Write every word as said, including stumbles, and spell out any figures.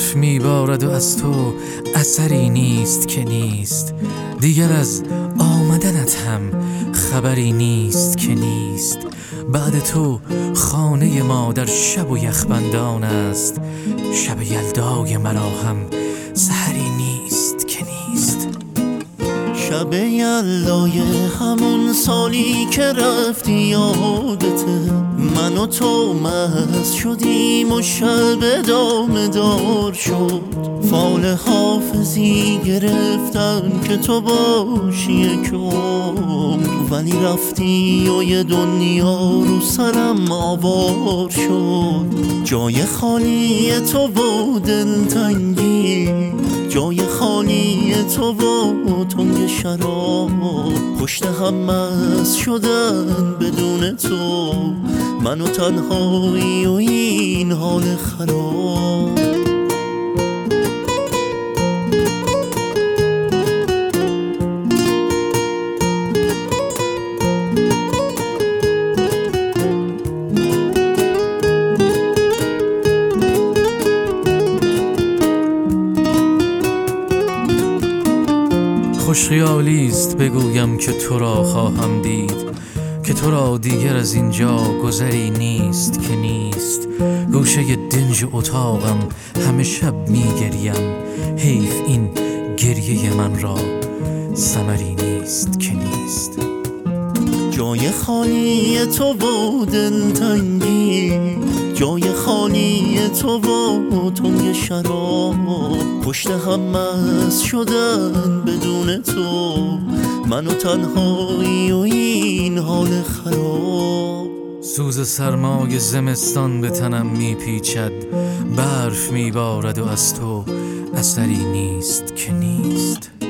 برف میبارد و از تو اثری نیست که نیست. دیگر از آمدنت هم خبری نیست که نیست. بعد تو خانه ما در شب و یخبندان است. شب یلدای مرا هم سحری نیست که نیست. شب یلدای همون سالی که رفتی یادته، من و تو مست شدیم و شب دام دار شد. فال حافظی گرفتن که تو باشی یک عمر، ولی رفتی و یه دنیا رو سرم آوار شد. جای خالی تو و دلتنگی، جای خالی تو و تنگ شراب، پشت هم مست شدن بدون تو، من و تنهایی و این حال خراب. خوش خیالیست بگویم که تو را خواهم دید، که تو را دیگر از اینجا گذری نیست که نیست. گوشه دنج اتاقم همه شب میگریم، حیف این گریه من را ثمری نیست که نیست. جای خالی تو و دلتنگی، جای خالی تو و تنگ شراب، پشت هم مست شدن بدون تو، من و تنهایی و این حال خراب. سوز سرمای زمستان به تنم میپیچد، برف میبارد و از تو اثری نیست که نیست.